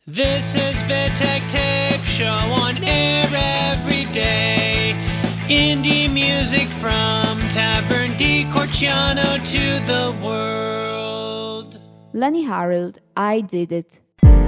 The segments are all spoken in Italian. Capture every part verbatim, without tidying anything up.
This is Vitek Tape Show on air every day. Indie music from Tavern di Corciano to the world. Lenny Harold, I Did It.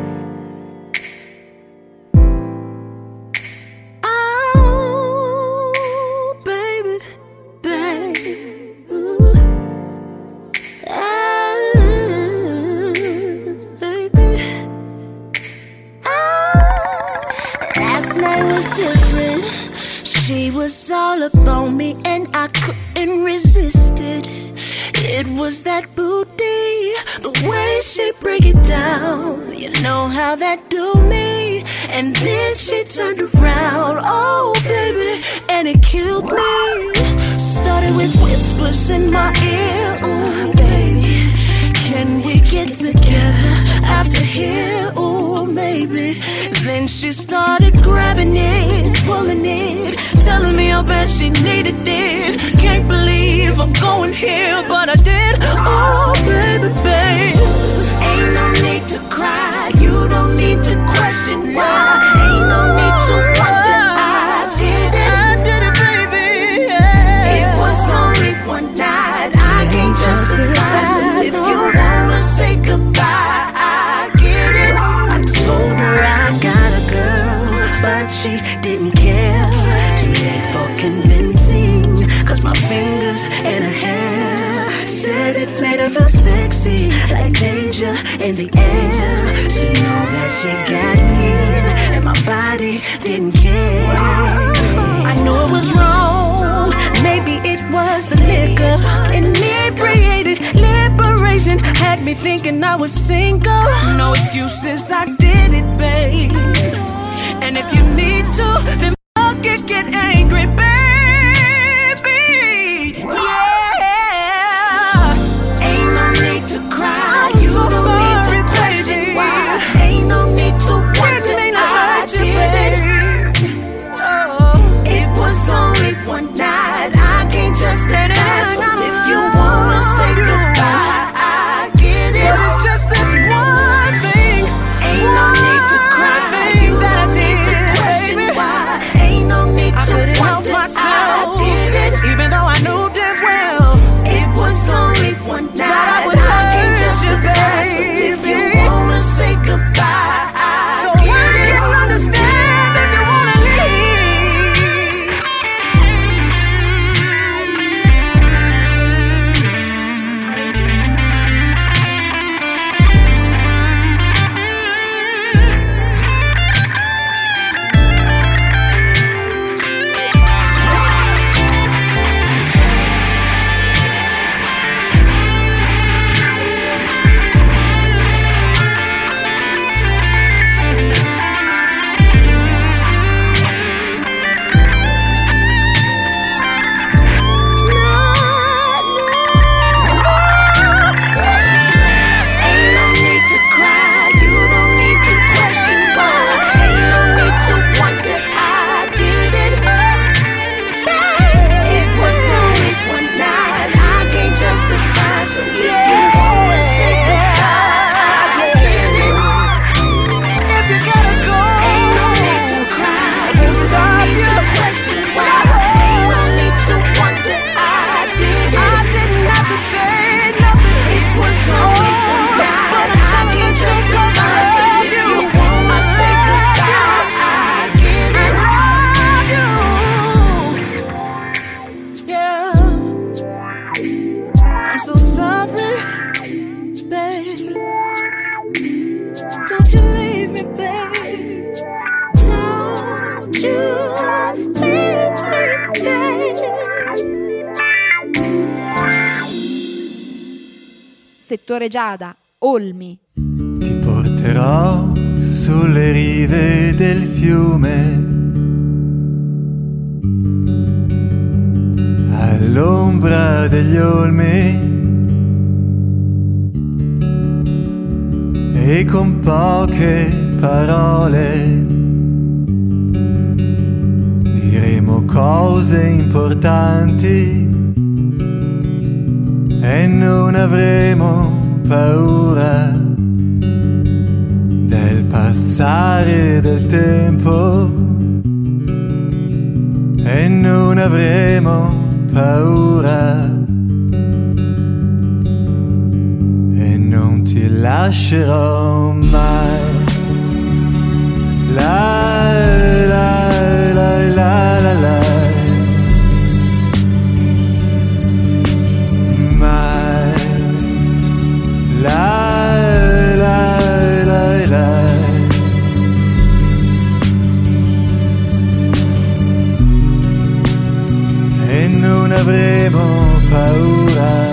She was all up on me and I couldn't resist it. It was that booty, the way she break it down. You know how that do me. And then she turned around, oh baby, and it killed me. Started with whispers in my ear, oh baby, can we get together after here, oh maybe. Then she started grabbing it, pulling it, telling me how bad she needed it. Can't believe I'm going here, but I did. Oh, baby, babe, ain't no need to cry. You don't need to question why. Ain't no need to wonder. I did it. I did it, baby. Yeah. It was only one night. I can't justify it. If you wanna say goodbye, I get it. I told her I got a girl, but she didn't care. Too late for convincing, cause my fingers in her hair said it made her feel sexy, like danger in the air. To know that she got me and my body didn't care. I know it was wrong, maybe it was the liquor. Inebriated liberation had me thinking I was single. No excuses, I did it, babe. And if you need to, then fuck it, get angry, baby. Yeah. Ain't no need to cry. You don't need to question why. Ain't no need to wonder. I did it. Oh, it was only one night. I can't just stand it. If you wanna say goodbye, I get it. It's just this one thing. Ain't no need to cry. That I need to question why. Ain't no need to wonder. I did it, even though I knew damn well it was only one night. I can't justify. So if you wanna say goodbye, I so get I it. Don't understand if you wanna leave. Settore Giada, Olmi. Ti porterò sulle rive del fiume, all'ombra degli olmi, e con poche parole diremo cose importanti e non avremo paura del passato. passare del tempo e non avremo paura e non ti lascerò mai. La la la la la la. Mai. La la la la. E non avremo paura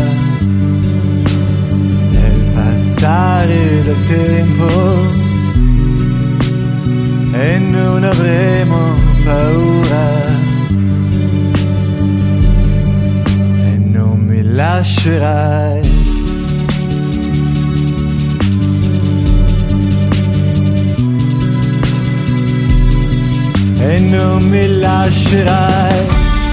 del passare del tempo e non avremo paura e non mi lascerai. E non mi lascerai.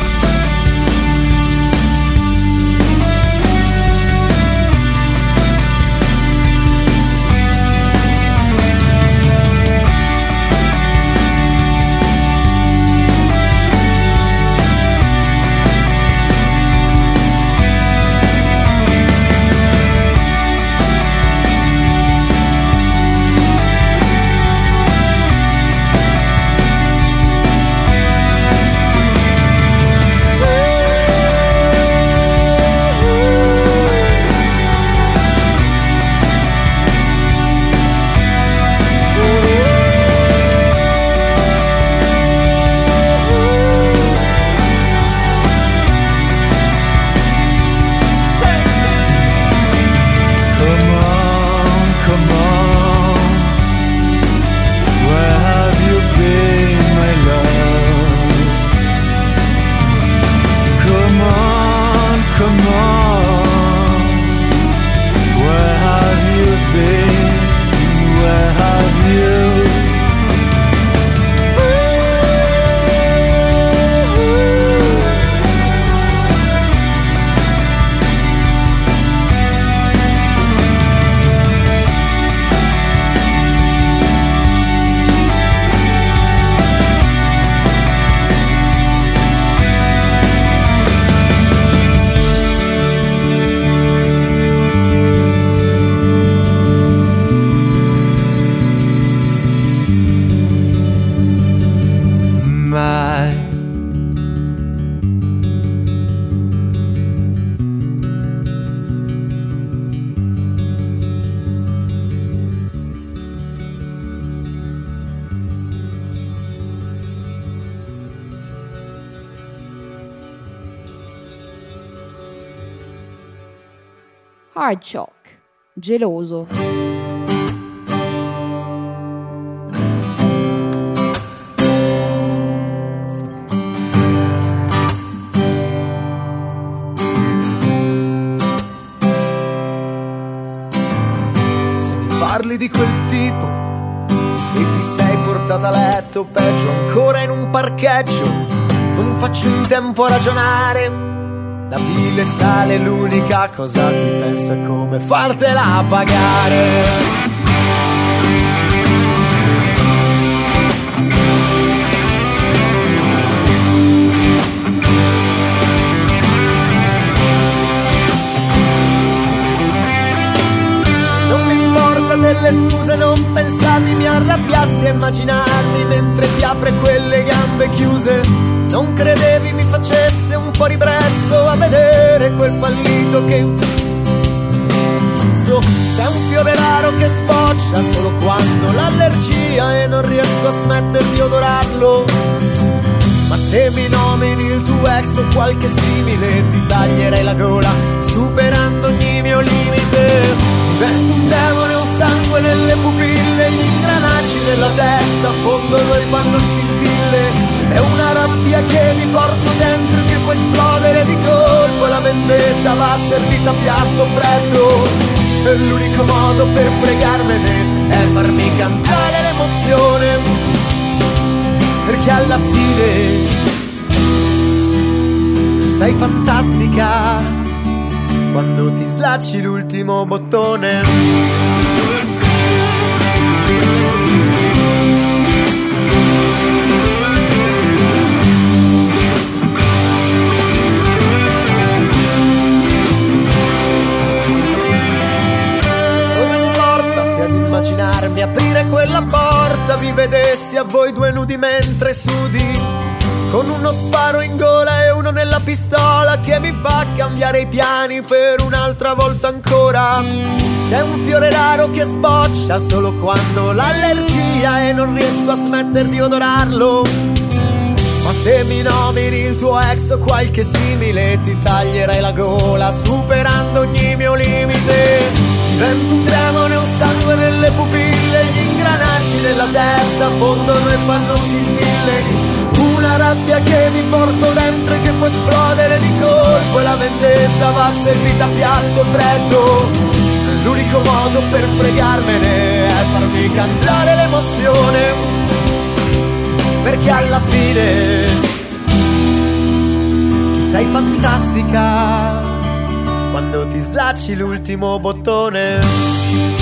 Hard Shock, geloso. Se mi parli di quel tipo che ti sei portata a letto, peggio ancora in un parcheggio, non faccio in tempo a ragionare. La bile sale, l'unica cosa a cui penso è come fartela pagare. Non mi importa delle scuse, non pensavi mi arrabbiassi a immaginarmi mentre ti apre quelle gambe chiuse. Non credevi mi facesse un po' ribrezzo a vedere quel fallito che infizzo. Sei un fiore raro che sboccia solo quando l'allergia e non riesco a smettere di odorarlo. Ma se mi nomini il tuo ex o qualche simile ti taglierei la gola superando ogni mio limite. Divento un demone, ho sangue nelle pupille, gli ingranaggi nella testa fondono e fanno scintille. È una rabbia che mi porto dentro e che può esplodere di colpo. La vendetta va servita a piatto freddo e l'unico modo per fregarmene è farmi cantare l'emozione, perché alla fine tu sei fantastica quando ti slacci l'ultimo bottone. quella porta vi vedessi a voi due nudi mentre sudi, con uno sparo in gola e uno nella pistola che mi fa cambiare i piani per un'altra volta ancora. Sei un fiore raro che sboccia solo quando ho l'allergia e non riesco a smettere di odorarlo. Ma se mi nomini il tuo ex o qualche simile, ti taglierai la gola superando ogni mio limite. Divento un demone, ho sangue nelle pupille, gli ingranaggi nella testa fondono e fanno scintille. Una rabbia che mi porto dentro e che può esplodere di colpo, e la vendetta va servita a piatto freddo. L'unico modo per fregarmene è farmi cantare l'emozione, perché alla fine tu sei fantastica quando ti slacci l'ultimo bottone.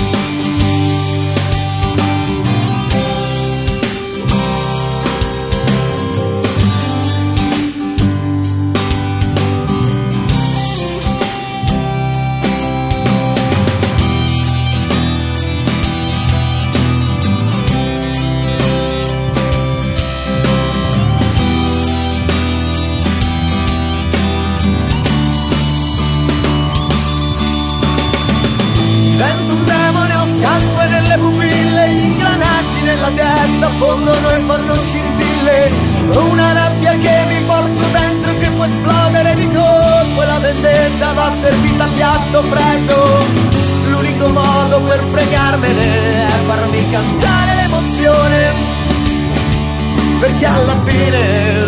Testa fondono e fanno scintille, una rabbia che mi porto dentro e che può esplodere di colpo, e la vendetta va servita a piatto freddo. L'unico modo per fregarmene è farmi cantare l'emozione, perché alla fine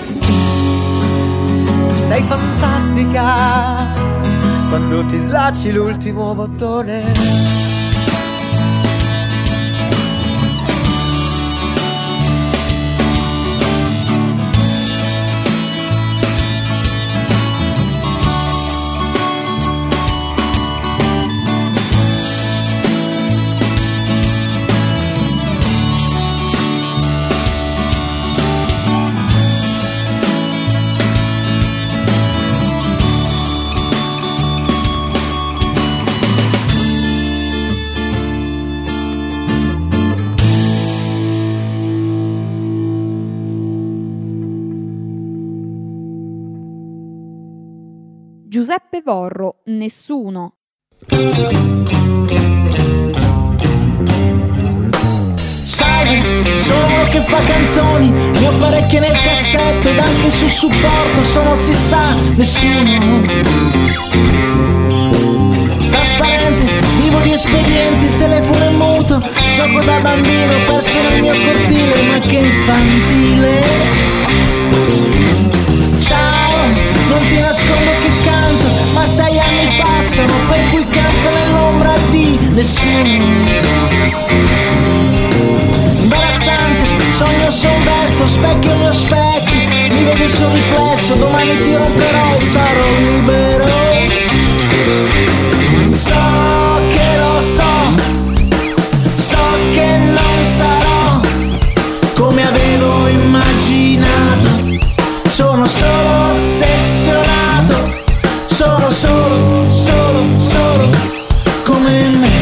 tu sei fantastica quando ti slacci l'ultimo bottone. Giuseppe Vorro, Nessuno. Sai, sono uno che fa canzoni, ne ho parecchie nel cassetto ed anche sul supporto, sono si sa nessuno. Trasparente, vivo di espedienti, il telefono è muto, gioco da bambino, perso nel mio cortile, ma che infantile. Ciao, non ti nascondo che canto, ma sei anni passano, per cui canto nell'ombra di nessuno. Imbarazzante, sogno son destro, specchio il mio specchio, mi vedi sul riflesso, domani ti romperò e sarò libero. So che lo so, so che non sarò come avevo immaginato. Sono solo ossessionato, sono solo, solo, solo come me.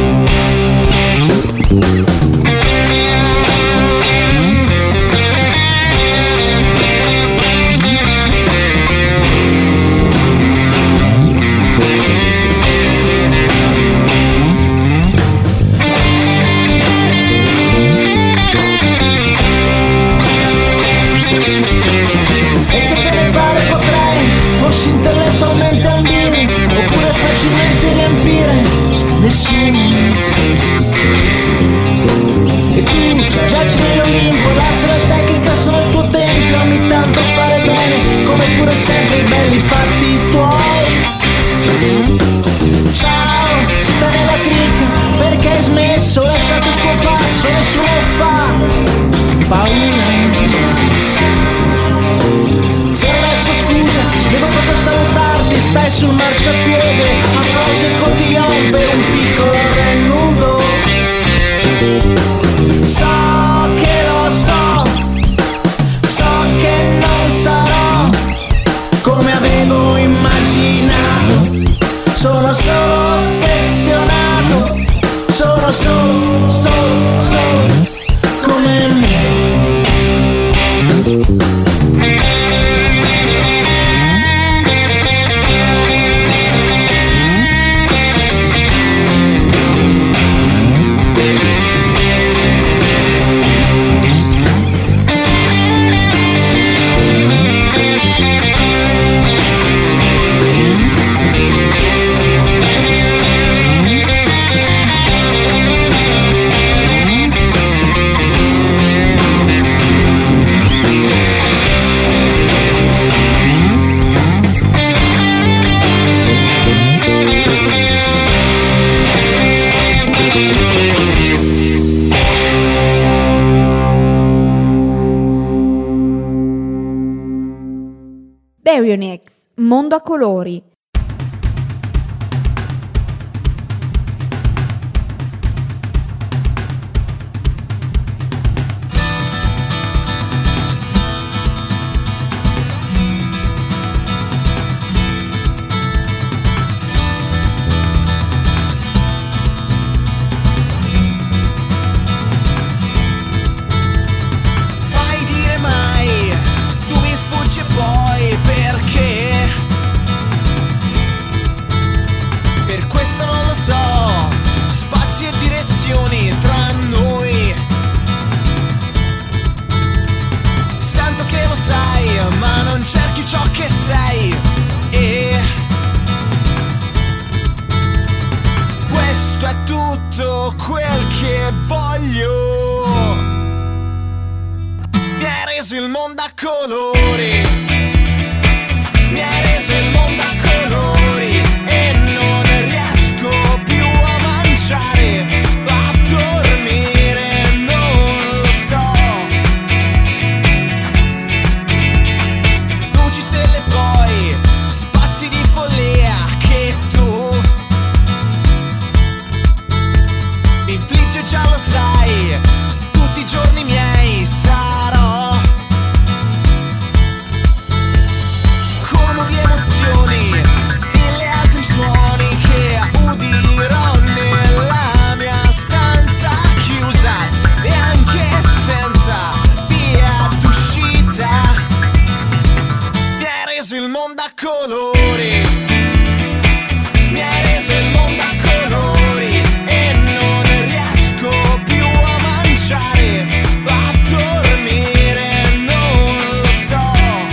Intellettualmente ambire, oppure facilmente riempire nessuno. E tu giaci nell'Olimpo, l'arte e la tecnica sono il tuo tempio, ami tanto fare bene, come pure sempre i belli fatti tuoi. Ciao, sta nella cricca, perché hai smesso, lasciato il tuo passo, nessuno fa paura. Scusa, devo proprio salutarti, stai sul marciapiede, applausi e cotillon per un piccolo renudo. So che lo so, so che non sarò come avevo immaginato. Sono solo ossessionato, sono solo, solo, solo Stereonics, mondo a colori. Ciò che sei e questo è tutto quel che voglio. Mi hai reso il mondo a colori, mi hai reso il mondo a colori e non riesco più a mangiare, a dormire, non lo so. Poi spazi di follia che tu mi infliggi, già lo sai, tutti i giorni miei sarò colmo di emozioni, mille altri suoni che udirò nella mia stanza chiusa e anche senza via d'uscita. Il mondo a colori, mi hai reso il mondo a colori e non riesco più a mangiare, a dormire, non lo so.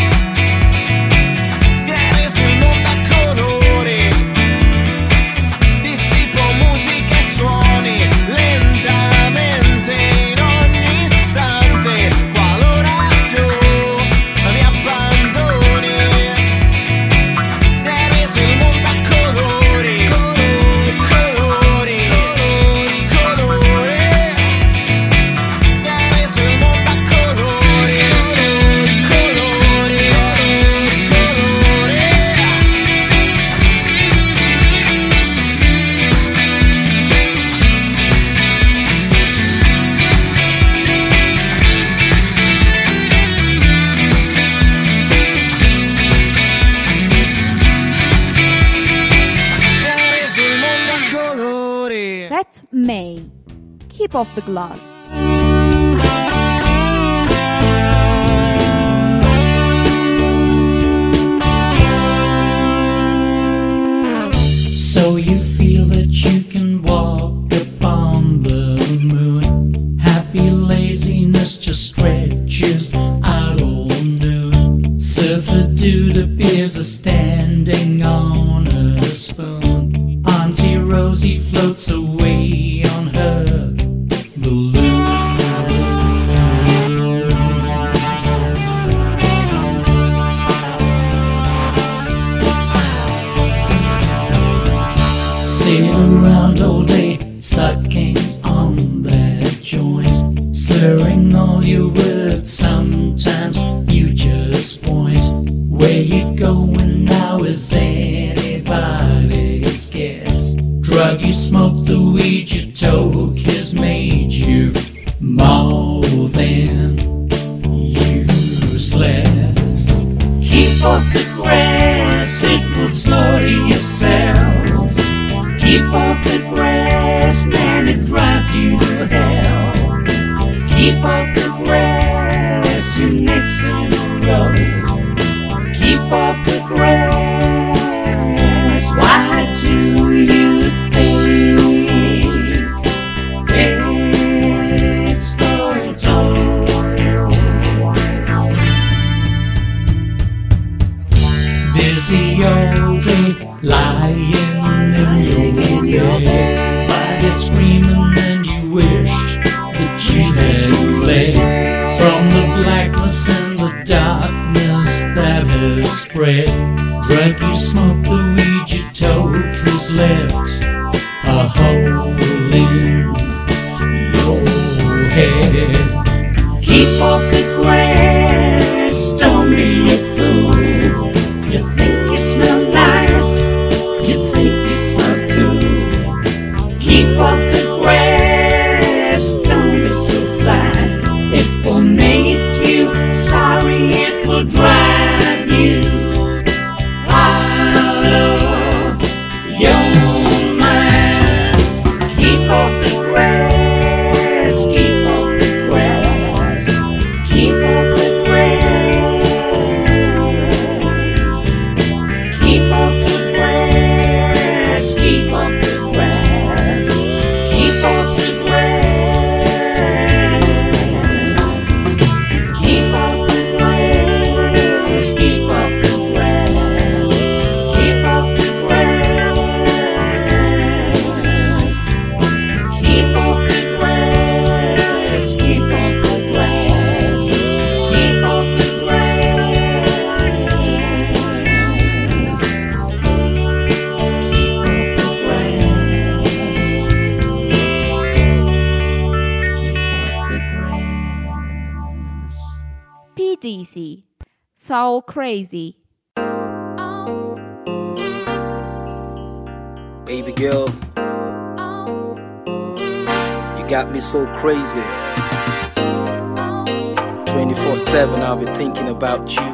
Mi hai reso il mondo a colori, dissipo musica e suoni lentamente in ogni istante, qualora tu mi abbandoni. Il mondo a colori, colori, colori, colori, colori. Mi hai reso il mondo a colori, colori, colori, colori. Seth May, Keep Off the Glass. So you feel that you can walk upon the moon. Happy laziness just stretches out all noon. Surfer dude appears a standing on a spoon. Auntie Rosie floats away on her balloon. Sit around all day, sucking on that joint, slurring all your words. Sometimes you just point. Where you going now is anybody's guess. Drug you smoke, the weed you toke has made you more than useless. Keep off the grass, it will slaughter your cells. Keep off the grass, man, it drives you to hell. Keep off the grass, your neck's in a row. Keep off the grass, why do you think it's going to? Busy all day, lying in your bed, body screaming and you wished that you had fled from the blackness and the darkness that has spread. Drug you smoke, the weed you toke has left a hole in your head. Keep off the grass, don't be a fool. Dizzy, Soul Crazy. Baby girl, you got me so crazy. twenty-four seven I'll be thinking about you.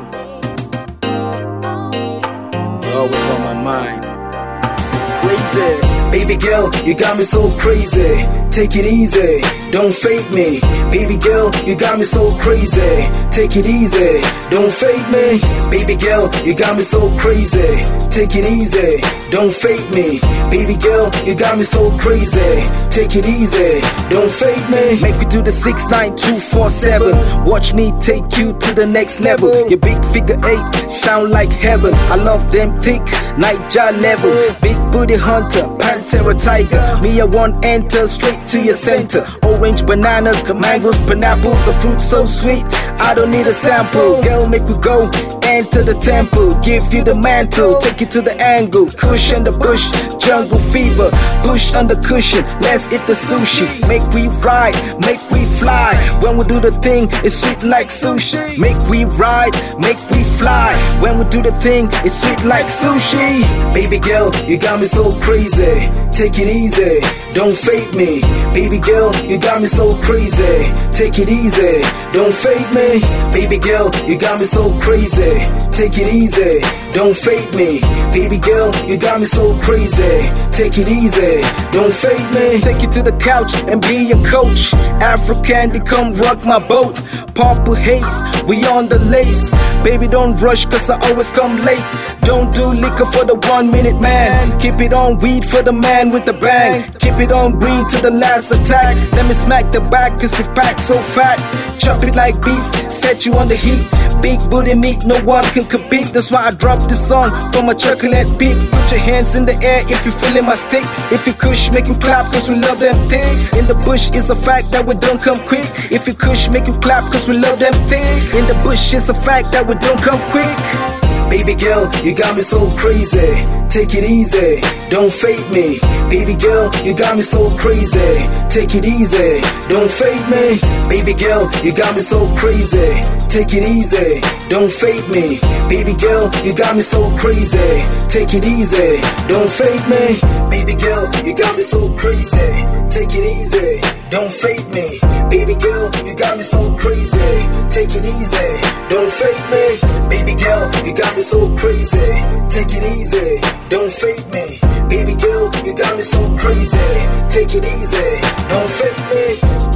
You're always on my mind. So crazy. Baby girl, you got me so crazy. Take it easy, don't fake me. Baby girl, you got me so crazy. Take it easy, don't fake me. Baby girl, you got me so crazy. Take it easy, don't fake me. Baby girl, you got me so crazy. Take it easy, don't fake me. Make me do the six nine two four seven. Watch me take you to the next level. Your big figure eight sound like heaven. I love them thick, night jaw level. Big booty hunter, Pantera tiger. Me I want enter straight to your center. Orange bananas, mangoes, pineapples. The fruit so sweet, I don't need a sample. Girl, make we go enter the temple. Give you the mantle, take you to the angle. Kush in the bush, jungle fever. Bush under cushion, let's eat the sushi. Make we ride, make we fly. When we do the thing, it's sweet like sushi. Make we ride, make we fly. When we do the thing, it's sweet like sushi. Baby girl, you got me so crazy. Take it easy, don't fake me. Baby girl, you got me so crazy. Take it easy, don't fake me. Baby girl, you got me so crazy. Take it easy, don't fake me. Baby girl, you got me so crazy. Take it easy, don't fake me. Take you to the couch and be your coach. Afro Candy, come rock my boat. Purple haze, we on the lace. Baby, don't rush, cause I always come late. Don't do liquor for the one minute man. Keep it on weed for the man with the bang. Keep it on green to the last attack. Let me smack the back, cause you fat, so fat. Chop it like beef, set you on the heat. Big booty meat, no one can compete. That's why I dropped this song from a chocolate beat. Put your hands in the air if you feeling my stick. If you kush, make you clap, cause we love them thick. In the bush, it's a fact that we don't come quick. If you kush, make you clap, cause we love them thick. In the bush, it's a fact that we don't come quick. Baby girl, you got me so crazy. Take it easy, don't fake me. Baby girl, you got me so crazy. Take it easy, don't fake me. Baby girl, you got me so crazy. Take it easy, don't fake me. Baby girl, you got me so crazy. Take it easy, don't fake me. Baby girl, you got me so crazy. Take it easy, don't fake me. Baby girl, you got me so crazy. Take it easy, don't fake me. Baby girl, you got me so crazy. Take it easy, don't fake me. Baby girl, you got me so crazy. Take it easy, don't fake me.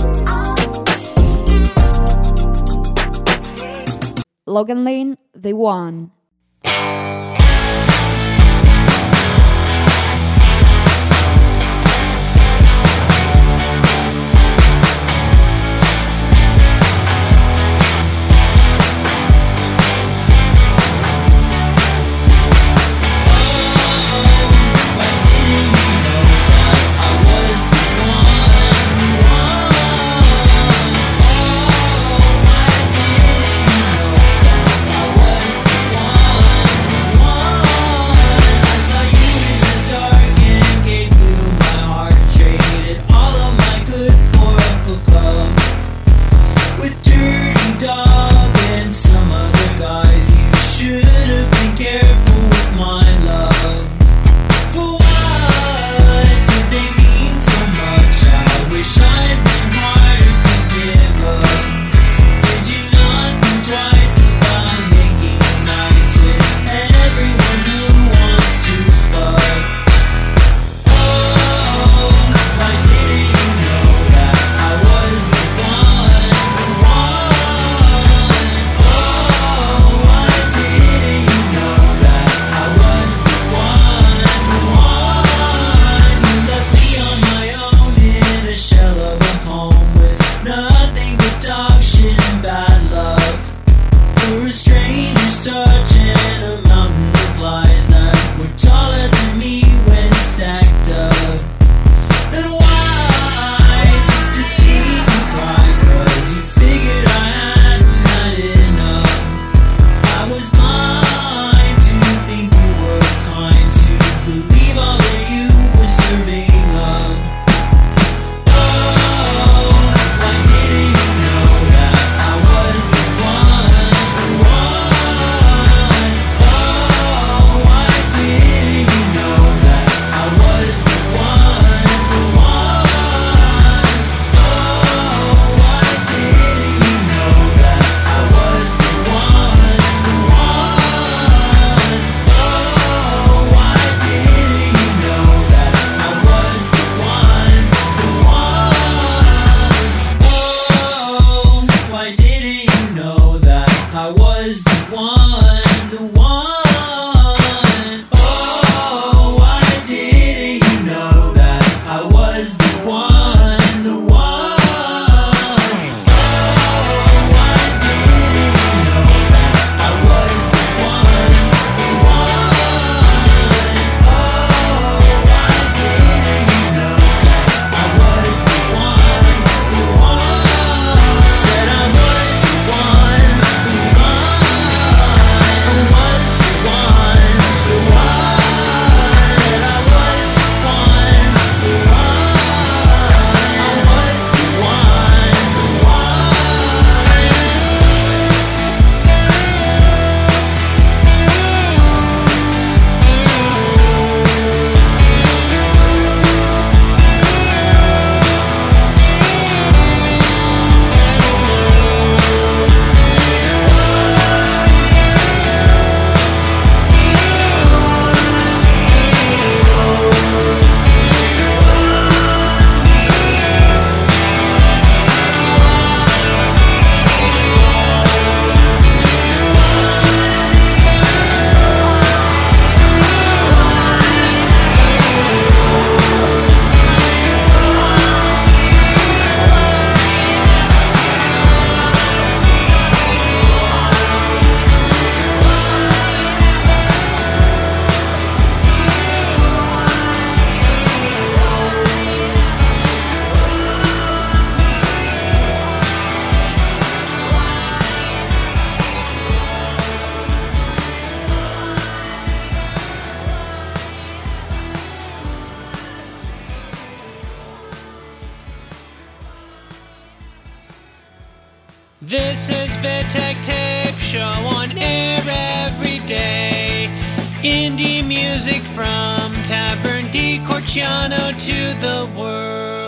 Logan Lane, The One. One I was the one, the one. Oh, why didn't you know that I was the one, the one? Oh, why didn't you know that I was the one, the one? Oh, why didn't you know that I was the one, the one? Said I was the one, the one. I was the one, the one. Said I was the one, the one. I was the one, the This is Vitek Tape Show on air every day. Indie music from Tavern di Corciano to the world.